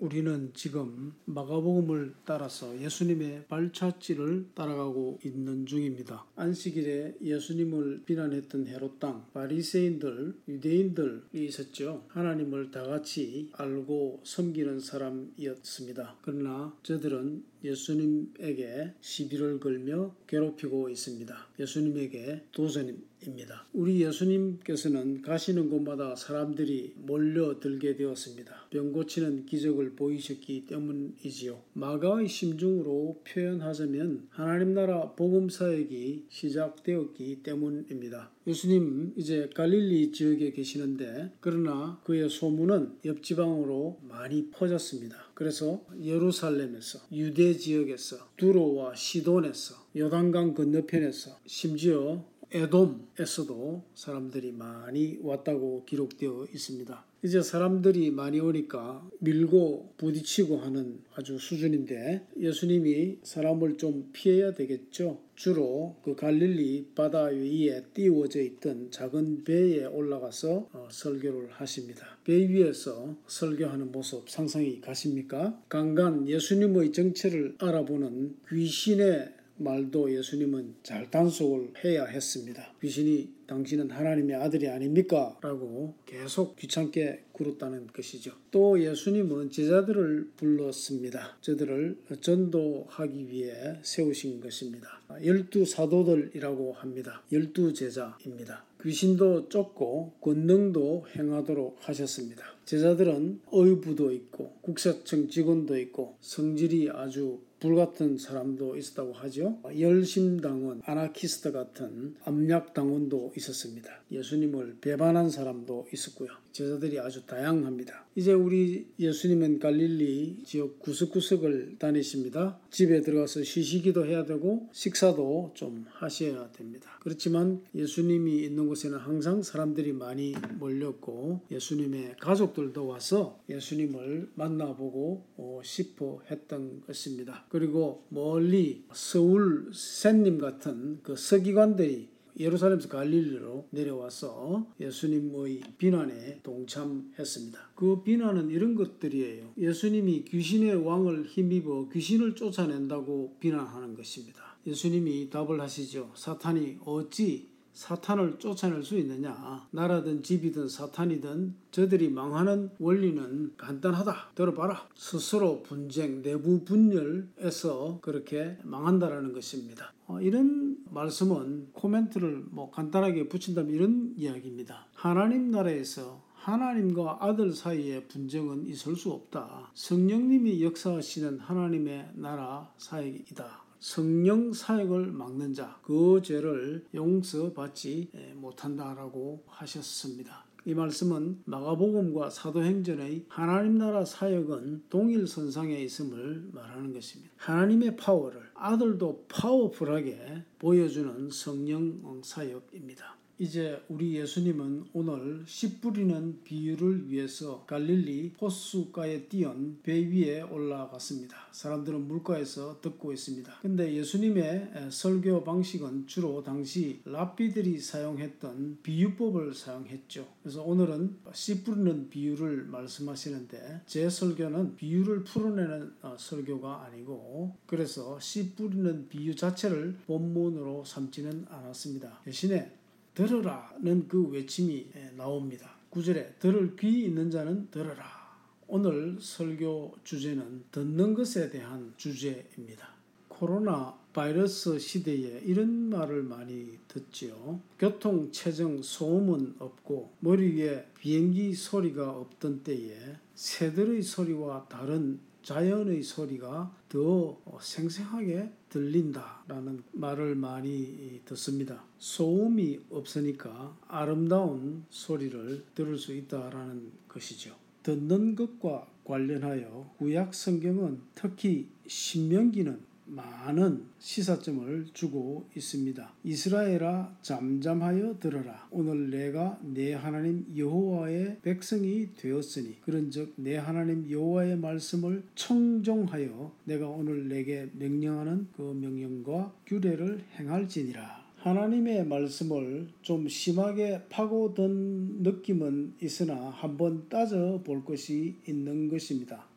우리는 지금 마가복음을 따라서 예수님의 발자취를 따라가고 있는 중입니다. 안식일에 예수님을 비난했던 헤롯 땅, 바리새인들, 유대인들이 있었죠. 하나님을 다같이 알고 섬기는 사람이었습니다. 그러나 저들은 예수님에게 시비를 걸며 괴롭히고 있습니다. 예수님에게 도전입니다. 우리 예수님께서는 가시는 곳마다 사람들이 몰려들게 되었습니다. 병 고치는 기적을 보이셨기 때문이지요. 마가의 심중으로 표현하자면 하나님 나라 복음 사역이 시작되었기 때문입니다. 예수님 이제 갈릴리 지역에 계시는데 그러나 그의 소문은 옆 지방으로 많이 퍼졌습니다. 그래서 예루살렘에서, 유대 지역에서, 두로와 시돈에서, 요단강 건너편에서, 심지어 에돔에서도 사람들이 많이 왔다고 기록되어 있습니다. 이제 사람들이 많이 오니까 밀고 부딪히고 하는 아주 수준인데 예수님이 사람을 좀 피해야 되겠죠. 주로 그 갈릴리 바다 위에 띄워져 있던 작은 배에 올라가서 설교를 하십니다. 배 위에서 설교하는 모습 상상이 가십니까? 강간 예수님의 정체를 알아보는 귀신의 말도 예수님은 잘 단속을 해야 했습니다. 귀신이 당신은 하나님의 아들이 아닙니까? 라고 계속 귀찮게 굴었다는 것이죠. 또 예수님은 제자들을 불렀습니다. 저들을 전도하기 위해 세우신 것입니다. 12 사도들이라고 합니다. 12 제자입니다. 귀신도 쫓고 권능도 행하도록 하셨습니다. 제자들은 의부도 있고 국세청 직원도 있고 성질이 아주 불같은 사람도 있었다고 하죠. 열심당원, 아나키스트 같은 암약당원도 있었습니다. 예수님을 배반한 사람도 있었고요. 제자들이 아주 다양합니다. 이제 우리 예수님은 갈릴리 지역 구석구석을 다니십니다. 집에 들어가서 쉬시기도 해야 되고 식사도 좀 하셔야 됩니다. 그렇지만 예수님이 있는 곳에는 항상 사람들이 많이 몰렸고 예수님의 가족들도 와서 예수님을 만나보고 싶어 했던 것입니다. 그리고 멀리 서울 샌님 같은 그 서기관들이 예루살렘에서 갈릴리로 내려와서 예수님의 비난에 동참했습니다. 그 비난은 이런 것들이에요. 예수님이 귀신의 왕을 힘입어 귀신을 쫓아낸다고 비난하는 것입니다. 예수님이 답을 하시죠. 사탄이 어찌 사탄을 쫓아낼 수 있느냐? 나라든 집이든 사탄이든 저들이 망하는 원리는 간단하다. 들어봐라. 스스로 분쟁, 내부 분열에서 그렇게 망한다라는 것입니다. 이런 말씀은 코멘트를 간단하게 붙인다면 이런 이야기입니다. 하나님 나라에서 하나님과 아들 사이에 분쟁은 있을 수 없다. 성령님이 역사하시는 하나님의 나라 사역이다. 성령 사역을 막는 자, 그 죄를 용서받지 못한다라고 하셨습니다. 이 말씀은 마가복음과 사도행전의 하나님 나라 사역은 동일선상에 있음을 말하는 것입니다. 하나님의 파워를 아들도 파워풀하게 보여주는 성령 사역입니다. 이제 우리 예수님은 오늘 씨 뿌리는 비유를 위해서 갈릴리 호수가에 띄운 배 위에 올라갔습니다. 사람들은 물가에서 듣고 있습니다. 근데 예수님의 설교 방식은 주로 당시 랍비들이 사용했던 비유법을 사용했죠. 그래서 오늘은 씨 뿌리는 비유를 말씀하시는데 제 설교는 비유를 풀어내는 설교가 아니고 그래서 씨 뿌리는 비유 자체를 본문으로 삼지는 않았습니다. 대신에 들으라는 그 외침이 나옵니다. 9절에 들을 귀 있는 자는 들으라. 오늘 설교 주제는 듣는 것에 대한 주제입니다. 코로나 바이러스 시대에 이런 말을 많이 듣지요. 교통, 체증, 소음은 없고 머리 위에 비행기 소리가 없던 때에 새들의 소리와 다른 자연의 소리가 더 생생하게 들린다라는 말을 많이 듣습니다. 소음이 없으니까 아름다운 소리를 들을 수 있다라는 것이죠. 듣는 것과 관련하여 구약 성경은 특히 신명기는 많은 시사점을 주고 있습니다. 이스라엘아 잠잠하여 들어라. 오늘 내가 내 하나님 여호와의 백성이 되었으니 그런즉 내 하나님 여호와의 말씀을 청종하여 내가 오늘 내게 명령하는 그 명령과 규례를 행할지니라. 하나님의 말씀을 좀 심하게 파고든 느낌은 있으나 한번 따져볼 것이 있는 것입니다.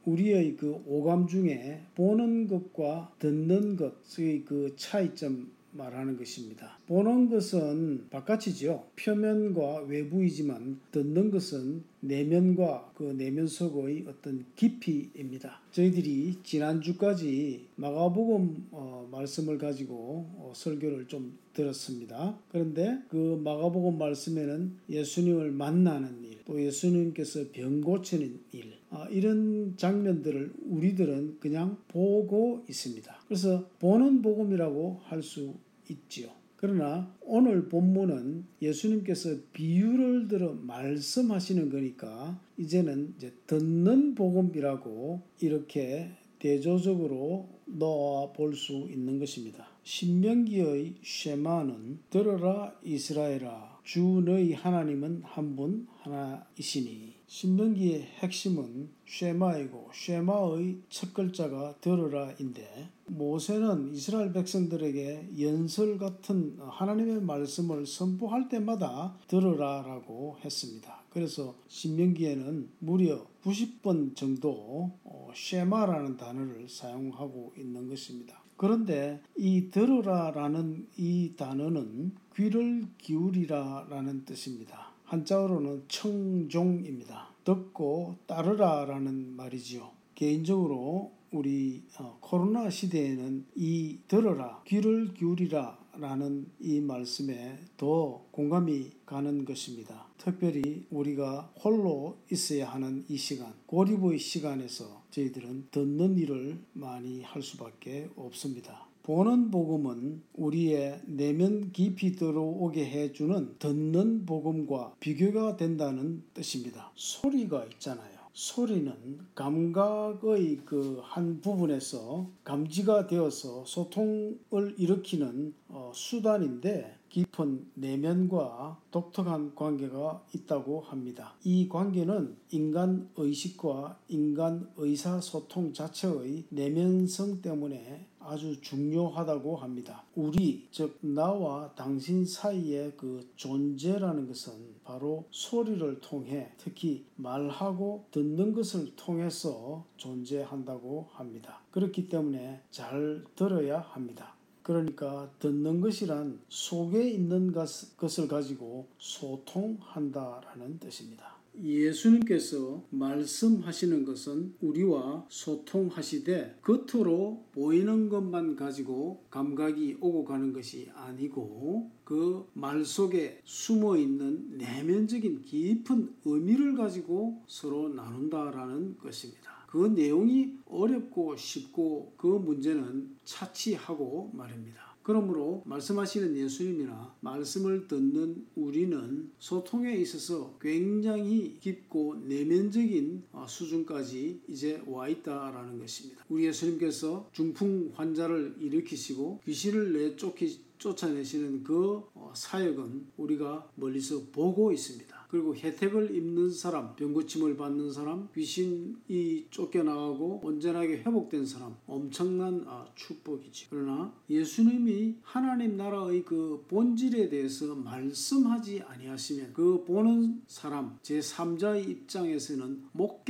우리의 그 오감 중에 보는 것과 듣는 것의 그 차이점 말하는 것입니다. 보는 것은 바깥이죠. 표면과 외부이지만 듣는 것은 내면과 그 내면 속의 어떤 깊이입니다. 저희들이 지난주까지 마가복음 말씀을 가지고 설교를 좀 들었습니다. 그런데 그 마가복음 말씀에는 예수님을 만나는 일, 또 예수님께서 병 고치는 일, 이런 장면들을 우리들은 그냥 보고 있습니다. 그래서 보는 복음이라고 할 수 있지요. 그러나 오늘 본문은 예수님께서 비유를 들어 말씀하시는 거니까 이제는 이제 듣는 복음이라고 이렇게 대조적으로 놓아 볼 수 있는 것입니다. 신명기의 쉐마는 들어라 이스라엘아 주 너희 하나님은 한 분 하나이시니. 신명기의 핵심은 쉐마이고 쉐마의 첫 글자가 들으라인데 모세는 이스라엘 백성들에게 연설 같은 하나님의 말씀을 선포할 때마다 들으라라고 했습니다. 그래서 신명기에는 무려 90번 정도 쉐마라는 단어를 사용하고 있는 것입니다. 그런데 이 들으라라는 이 단어는 귀를 기울이라라는 뜻입니다. 한자어로는 청종입니다. 듣고 따르라라는 말이지요. 개인적으로 우리 코로나 시대에는 이 들어라, 귀를 기울이라 라는 이 말씀에 더 공감이 가는 것입니다. 특별히 우리가 홀로 있어야 하는 이 시간, 고립의 시간에서 저희들은 듣는 일을 많이 할 수밖에 없습니다. 보는 복음은 우리의 내면 깊이 들어오게 해주는 듣는 복음과 비교가 된다는 뜻입니다. 소리가 있잖아요. 소리는 감각의 그 한 부분에서 감지가 되어서 소통을 일으키는 수단인데 깊은 내면과 독특한 관계가 있다고 합니다. 이 관계는 인간 의식과 인간 의사소통 자체의 내면성 때문에 아주 중요하다고 합니다. 우리, 즉 나와 당신 사이의 그 존재라는 것은 바로 소리를 통해 특히 말하고 듣는 것을 통해서 존재한다고 합니다. 그렇기 때문에 잘 들어야 합니다. 그러니까 듣는 것이란 속에 있는 것을 가지고 소통한다라는 뜻입니다. 예수님께서 말씀하시는 것은 우리와 소통하시되 겉으로 보이는 것만 가지고 감각이 오고 가는 것이 아니고 그 말 속에 숨어있는 내면적인 깊은 의미를 가지고 서로 나눈다라는 것입니다. 그 내용이 어렵고 쉽고 그 문제는 차치하고 말입니다. 그러므로 말씀하시는 예수님이나 말씀을 듣는 우리는 소통에 있어서 굉장히 깊고 내면적인 수준까지 이제 와 있다라는 것입니다. 우리 예수님께서 중풍 환자를 일으키시고 귀신을 쫓아내시는 그 사역은 우리가 멀리서 보고 있습니다. 그리고 혜택을 입는 사람, 병고침을 받는 사람, 귀신이 쫓겨나가고 온전하게 회복된 사람, 엄청난 축복이죠. 그러나 예수님이 하나님 나라의 그 본질에 대해서 말씀하지 아니하시면 그 보는 사람, 제3자의 입장에서는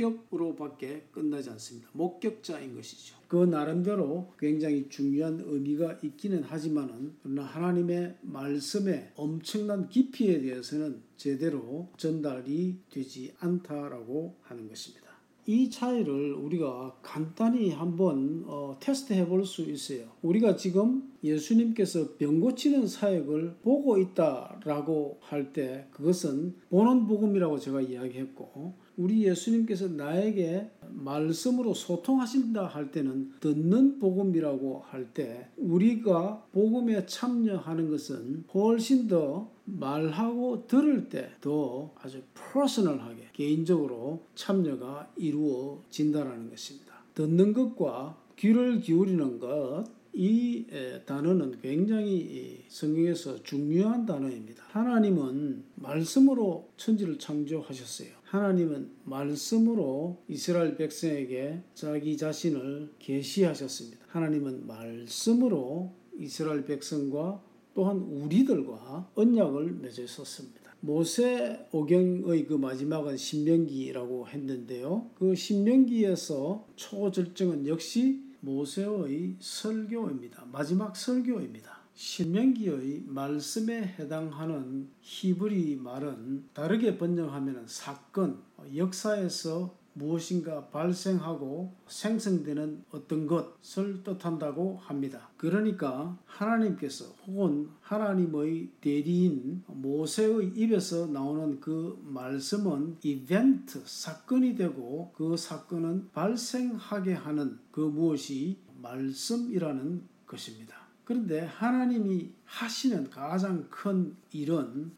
목격으로밖에 끝나지 않습니다. 목격자인 것이죠. 그 나름대로 굉장히 중요한 의미가 있기는 하지만은 그러나 하나님의 말씀의 엄청난 깊이에 대해서는 제대로 전달이 되지 않다라고 하는 것입니다. 이 차이를 우리가 간단히 한번 테스트해 볼 수 있어요. 우리가 지금 예수님께서 병 고치는 사역을 보고 있다라고 할 때 그것은 보는 복음이라고 제가 이야기했고 우리 예수님께서 나에게 말씀으로 소통하신다 할 때는 듣는 복음이라고 할 때 우리가 복음에 참여하는 것은 훨씬 더 말하고 들을 때 더 아주 퍼스널하게 개인적으로 참여가 이루어진다는 것입니다. 듣는 것과 귀를 기울이는 것, 이 단어는 굉장히 성경에서 중요한 단어입니다. 하나님은 말씀으로 천지를 창조하셨어요. 하나님은 말씀으로 이스라엘 백성에게 자기 자신을 계시하셨습니다. 하나님은 말씀으로 이스라엘 백성과 또한 우리들과 언약을 맺으셨습니다. 모세 오경의 그 마지막은 신명기라고 했는데요. 그 신명기에서 초절정은 역시 모세의 설교입니다. 마지막 설교입니다. 신명기의 말씀에 해당하는 히브리 말은 다르게 번역하면 사건, 역사에서 무엇인가 발생하고 생성되는 어떤 것을 뜻한다고 합니다. 그러니까 하나님께서 혹은 하나님의 대리인 모세의 입에서 나오는 그 말씀은 이벤트, 사건이 되고 그 사건은 발생하게 하는 그 무엇이 말씀이라는 것입니다. 그런데 하나님이 하시는 가장 큰 일은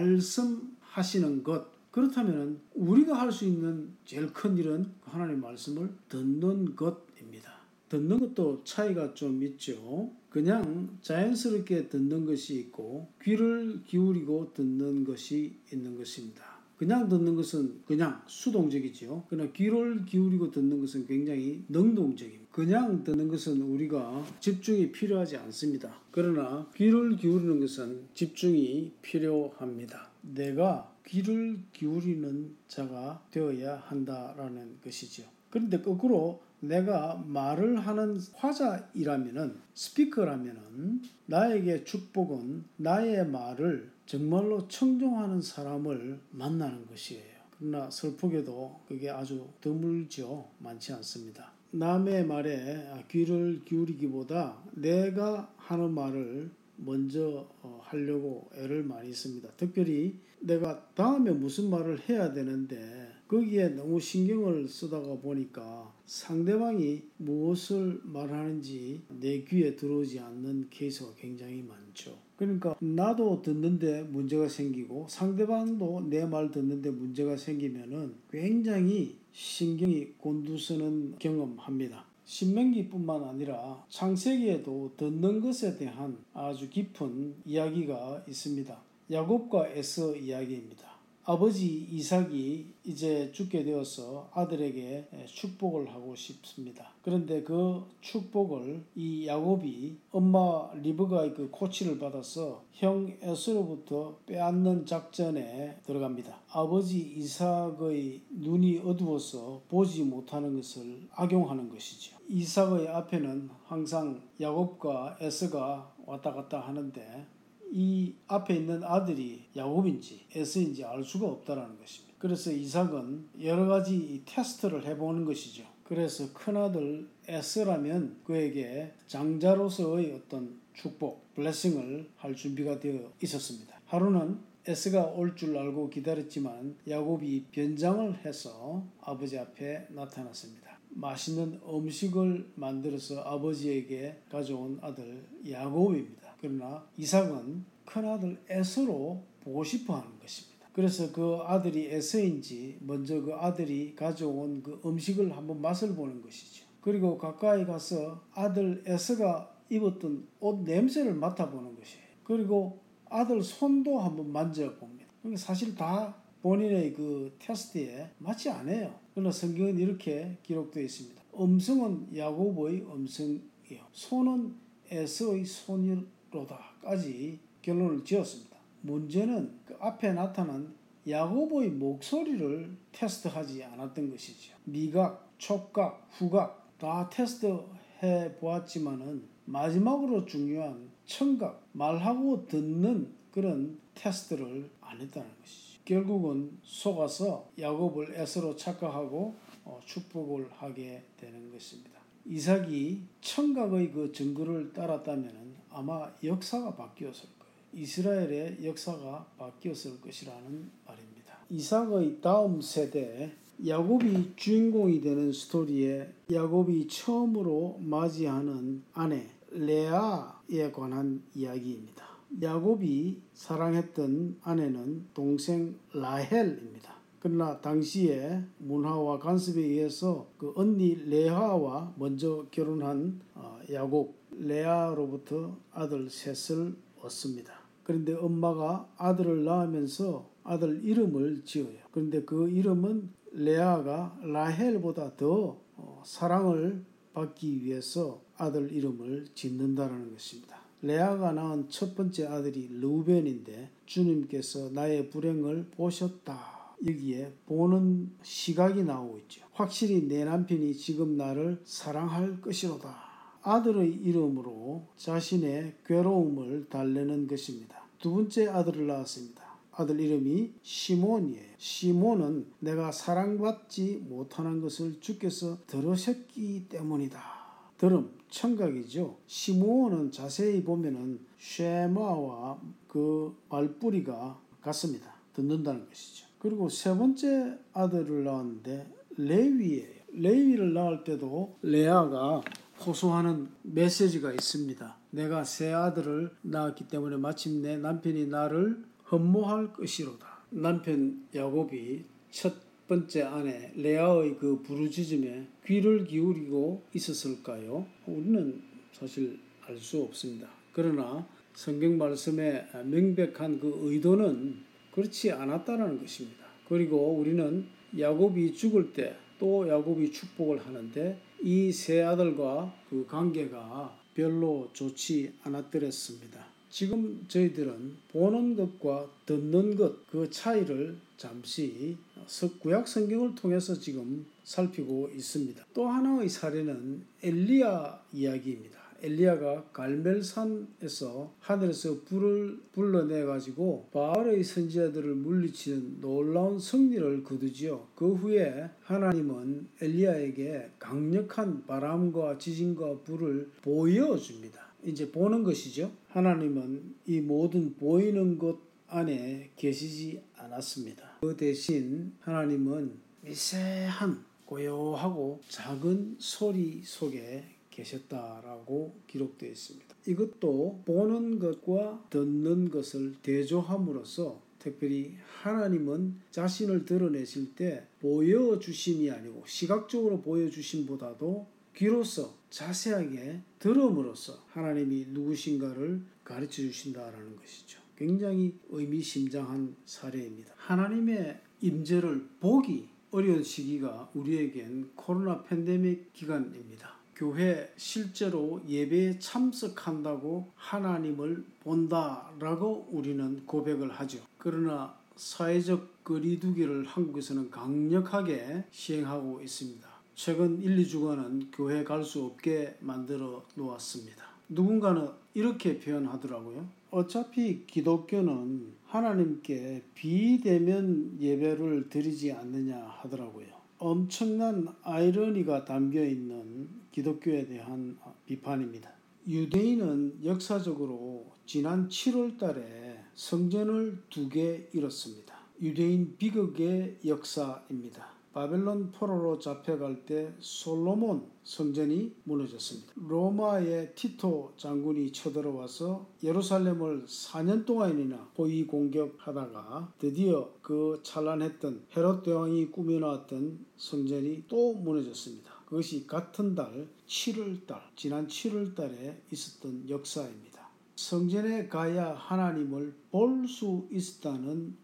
말씀하시는 것, 그렇다면 우리가 할 수 있는 제일 큰 일은 하나님의 말씀을 듣는 것입니다. 듣는 것도 차이가 좀 있죠. 그냥 자연스럽게 듣는 것이 있고 귀를 기울이고 듣는 것이 있는 것입니다. 그냥 듣는 것은 그냥 수동적이죠. 그러나 귀를 기울이고 듣는 것은 굉장히 능동적입니다. 그냥 듣는 것은 우리가 집중이 필요하지 않습니다. 그러나 귀를 기울이는 것은 집중이 필요합니다. 내가 귀를 기울이는 자가 되어야 한다라는 것이죠. 그런데 거꾸로 내가 말을 하는 화자이라면은, 스피커라면은, 나에게 축복은 나의 말을 정말로 청종하는 사람을 만나는 것이에요. 그러나 슬프게도 그게 아주 드물죠. 많지 않습니다. 남의 말에 귀를 기울이기보다 내가 하는 말을 먼저 하려고 애를 많이 씁니다. 특별히 내가 다음에 무슨 말을 해야 되는데 거기에 너무 신경을 쓰다가 보니까 상대방이 무엇을 말하는지 내 귀에 들어오지 않는 케이스가 굉장히 많죠. 그러니까 나도 듣는데 문제가 생기고 상대방도 내 말 듣는데 문제가 생기면은 굉장히 신경이 곤두서는 경험합니다. 신명기뿐만 아니라 창세기에도 듣는 것에 대한 아주 깊은 이야기가 있습니다. 야곱과 에서 이야기입니다. 아버지 이삭이 이제 죽게 되어서 아들에게 축복을 하고 싶습니다. 그런데 그 축복을 이 야곱이 엄마 리브가의 그 코치를 받아서 형 에서로부터 빼앗는 작전에 들어갑니다. 아버지 이삭의 눈이 어두워서 보지 못하는 것을 악용하는 것이죠. 이삭의 앞에는 항상 야곱과 에서가 왔다 갔다 하는데 이 앞에 있는 아들이 야곱인지 에서인지 알 수가 없다라는 것입니다. 그래서 이삭은 여러 가지 테스트를 해보는 것이죠. 그래서 큰아들 에서라면 그에게 장자로서의 어떤 축복, 블레싱을 할 준비가 되어 있었습니다. 하루는 에서가 올 줄 알고 기다렸지만 야곱이 변장을 해서 아버지 앞에 나타났습니다. 맛있는 음식을 만들어서 아버지에게 가져온 아들 야곱입니다. 그러나 이삭은 큰아들 에서로 보고 싶어 하는 것입니다. 그래서 그 아들이 에서인지 먼저 그 아들이 가져온 그 음식을 한번 맛을 보는 것이죠. 그리고 가까이 가서 아들 에서가 입었던 옷 냄새를 맡아보는 것이에요. 그리고 아들 손도 한번 만져봅니다. 사실 다 본인의 그 테스트에 맞지 않아요. 그러나 성경은 이렇게 기록되어 있습니다. 음성은 야곱의 음성이요, 손은 에서의 손이로다까지 결론을 지었습니다. 문제는 그 앞에 나타난 야곱의 목소리를 테스트하지 않았던 것이죠. 미각, 촉각, 후각 다 테스트해 보았지만은 마지막으로 중요한 청각, 말하고 듣는 그런 테스트를 안 했다는 것이죠. 결국은 속아서 야곱을 에서로 착각하고 축복을 하게 되는 것입니다. 이삭이 청각의 그 증거를 따랐다면 아마 역사가 바뀌었을 거예요. 이스라엘의 역사가 바뀌었을 것이라는 말입니다. 이삭의 다음 세대, 야곱이 주인공이 되는 스토리에 야곱이 처음으로 맞이하는 아내 레아에 관한 이야기입니다. 야곱이 사랑했던 아내는 동생 라헬입니다. 그러나 당시에 문화와 간섭에 의해서 그 언니 레아와 먼저 결혼한 야곱, 레아로부터 아들 셋을 얻습니다. 그런데 엄마가 아들을 낳으면서 아들 이름을 지어요. 그런데 그 이름은 레아가 라헬보다 더 사랑을 받기 위해서 아들 이름을 짓는다는 것입니다. 레아가 낳은 첫 번째 아들이 르우벤인데 주님께서 나의 불행을 보셨다. 여기에 보는 시각이 나오고 있죠. 확실히 내 남편이 지금 나를 사랑할 것이로다. 아들의 이름으로 자신의 괴로움을 달래는 것입니다. 두 번째 아들을 낳았습니다. 아들 이름이 시몬이에요. 시몬은 내가 사랑받지 못하는 것을 주께서 들으셨기 때문이다. 들음, 청각이죠. 시몬은 자세히 보면은 쉐마와 그 말뿌리가 같습니다. 듣는다는 것이죠. 그리고 세 번째 아들을 낳았는데 레위예요. 레위를 낳을 때도 레아가 호소하는 메시지가 있습니다. 내가 세 아들을 낳았기 때문에 마침내 남편이 나를 흠모할 것이로다. 남편 야곱이 첫 번째 아내 레아의 그 부르짖음에 귀를 기울이고 있었을까요? 우리는 사실 알 수 없습니다. 그러나 성경 말씀의 명백한 그 의도는 그렇지 않았다는 것입니다. 그리고 우리는 야곱이 죽을 때 또 야곱이 축복을 하는데 이 세 아들과 그 관계가 별로 좋지 않았더랬습니다. 지금 저희들은 보는 것과 듣는 것 그 차이를 잠시 구약 성경을 통해서 지금 살피고 있습니다. 또 하나의 사례는 엘리야 이야기입니다. 엘리야가 갈멜산에서 하늘에서 불을 불러내가지고 바알의 선지자들을 물리치는 놀라운 승리를 거두지요. 그 후에 하나님은 엘리야에게 강력한 바람과 지진과 불을 보여줍니다. 이제 보는 것이죠. 하나님은 이 모든 보이는 것 안에 계시지 않았습니다. 그 대신 하나님은 미세한 고요하고 작은 소리 속에 계셨다라고 기록되어 있습니다. 이것도 보는 것과 듣는 것을 대조함으로써 특별히 하나님은 자신을 드러내실 때 보여주심이 아니고 시각적으로 보여주심보다도 귀로서 자세하게 들음으로써 하나님이 누구신가를 가르쳐 주신다라는 것이죠. 굉장히 의미심장한 사례입니다. 하나님의 임재를 보기 어려운 시기가 우리에겐 코로나 팬데믹 기간입니다. 교회 실제로 예배에 참석한다고 하나님을 본다라고 우리는 고백을 하죠. 그러나 사회적 거리두기를 한국에서는 강력하게 시행하고 있습니다. 최근 1, 2주간은 교회 갈 수 없게 만들어 놓았습니다. 누군가는 이렇게 표현하더라고요. 어차피 기독교는 하나님께 비대면 예배를 드리지 않느냐 하더라고요. 엄청난 아이러니가 담겨있는 기독교에 대한 비판입니다. 유대인은 역사적으로 지난 7월 달에 성전을 2개 잃었습니다. 유대인 비극의 역사입니다. 바벨론 포로로 잡혀갈 때 솔로몬 성전이 무너졌습니다. 로마의 티토 장군이 쳐들어와서 예루살렘을 4년 동안이나 포위 공격하다가 드디어 그 찬란했던 헤롯 대왕이 꾸며놨던 성전이 또 무너졌습니다. 그것이 같은 달 7월달, 지난 7월달에 있었던 역사입니다. 성전에 가야 하나님을 볼 수 있었다는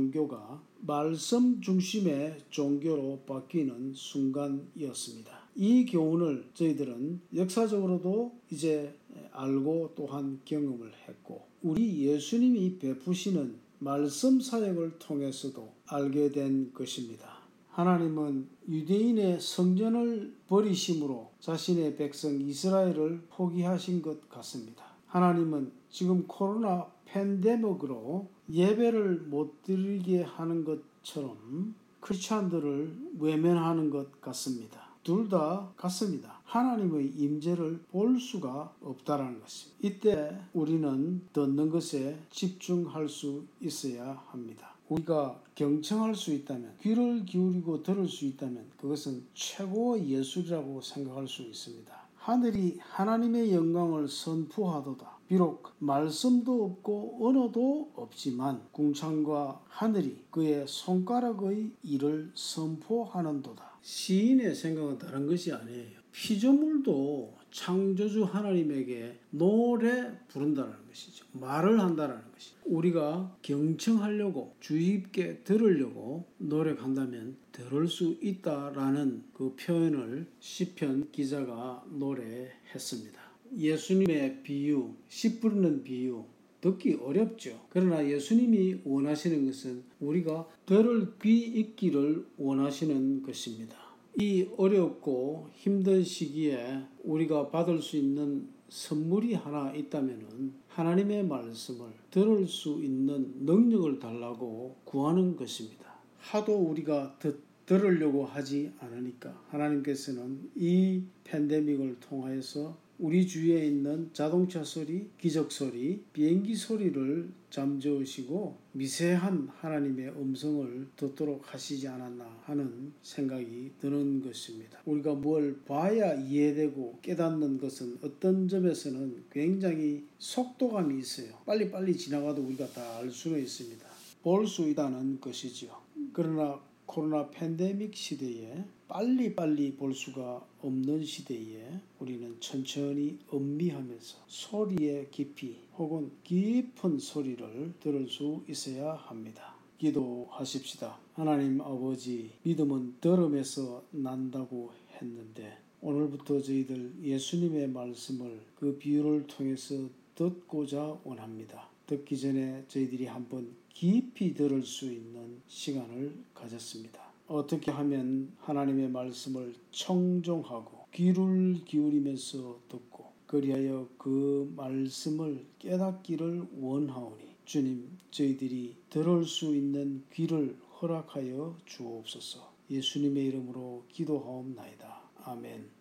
종교가 말씀 중심의 종교로 바뀌는 순간이었습니다. 이 교훈을 저희들은 역사적으로도 이제 알고 또한 경험을 했고 우리 예수님이 베푸시는 말씀 사역을 통해서도 알게 된 것입니다. 하나님은 유대인의 성전을 버리심으로 자신의 백성 이스라엘을 포기하신 것 같습니다. 하나님은 지금 코로나 팬데믹으로 예배를 못 드리게 하는 것처럼 크리스찬들을 외면하는 것 같습니다. 둘 다 같습니다. 하나님의 임재를 볼 수가 없다라는 것입니다. 이때 우리는 듣는 것에 집중할 수 있어야 합니다. 우리가 경청할 수 있다면, 귀를 기울이고 들을 수 있다면 그것은 최고의 예술이라고 생각할 수 있습니다. 하늘이 하나님의 영광을 선포하도다. 비록 말씀도 없고 언어도 없지만 궁창과 하늘이 그의 손가락의 일을 선포하는도다. 시인의 생각은 다른 것이 아니에요. 피조물도 창조주 하나님에게 노래 부른다는 것이죠. 말을 한다는 것이죠. 우리가 경청하려고 주의 깊게 들으려고 노력한다면 들을 수 있다라는 그 표현을 시편 기자가 노래했습니다. 예수님의 비유, 씨 뿌리는 비유 듣기 어렵죠. 그러나 예수님이 원하시는 것은 우리가 들을 귀 있기를 원하시는 것입니다. 이 어렵고 힘든 시기에 우리가 받을 수 있는 선물이 하나 있다면 하나님의 말씀을 들을 수 있는 능력을 달라고 구하는 것입니다. 하도 우리가 들으려고 하지 않으니까 하나님께서는 이 팬데믹을 통하여서 우리 주위에 있는 자동차 소리, 기적 소리, 비행기 소리를 잠재우시고 미세한 하나님의 음성을 듣도록 하시지 않았나 하는 생각이 드는 것입니다. 우리가 뭘 봐야 이해되고 깨닫는 것은 어떤 점에서는 굉장히 속도감이 있어요. 빨리빨리 지나가도 우리가 다 알 수는 있습니다. 볼 수 있다는 것이지요. 그러나 코로나 팬데믹 시대에 빨리빨리 볼 수가 없는 시대에 우리는 천천히 음미하면서 소리의 깊이 혹은 깊은 소리를 들을 수 있어야 합니다. 기도하십시다. 하나님 아버지, 믿음은 들음에서 난다고 했는데 오늘부터 저희들 예수님의 말씀을 그 비유를 통해서 듣고자 원합니다. 듣기 전에 저희들이 한번 깊이 들을 수 있는 시간을 가졌습니다. 어떻게 하면 하나님의 말씀을 청종하고 귀를 기울이면서 듣고 그리하여 그 말씀을 깨닫기를 원하오니 주님, 저희들이 들을 수 있는 귀를 허락하여 주옵소서. 예수님의 이름으로 기도하옵나이다. 아멘.